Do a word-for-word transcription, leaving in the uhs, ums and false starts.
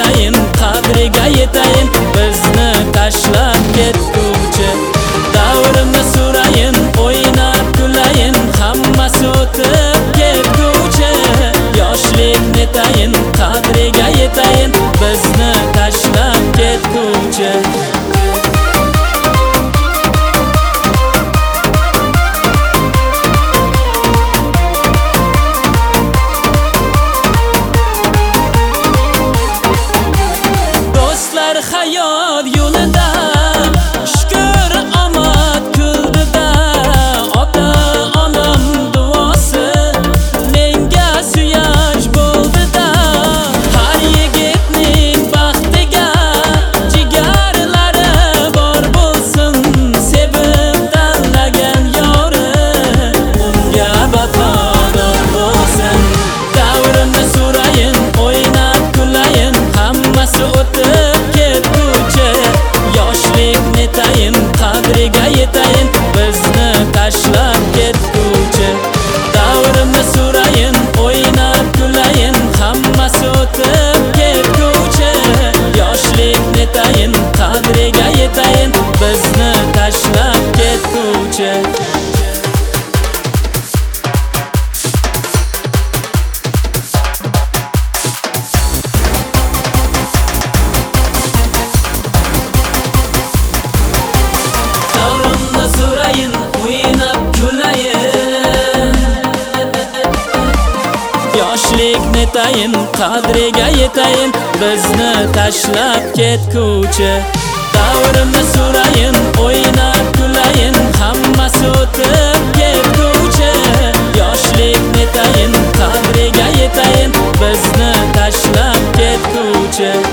surayin, qadriga yetayin, bizni tashlab ketguvchi. Davrimni surayin, o'ynab kulayin, hammasi o'tib ketguvchi. Yoshlik netayin, qadriga yetayin, bizni tashlab ketguvchi. Hayot yo'lida shukr omad kuldida, ota-onam duosi menga suyanch bo'ldida. Har yigitning baxtiga jigarlari bor bo'lsin, sevib tanlagan yori unga vafodor bo'lsin. Davrimni surayin, o'ynab kulayin, hammasi o'tib netayin, qadriga yetayin, bizni tashlab ketguvchi. Davrimni surayin, o'ynab kulayin, hammasi o'tib ketguvchi. Yoshlik netayin, qadriga yetayin, bizni tashlab ketguvchi. Yoshlik netayin, qadriga yetayin, bizni tashlab ketguvchi. Davrimni surayin, o'ynab kulayin, hammasi o'tib ketguvchi. Yoshlik netayin, qadriga yetayin, bizni tashlab ketguvchi.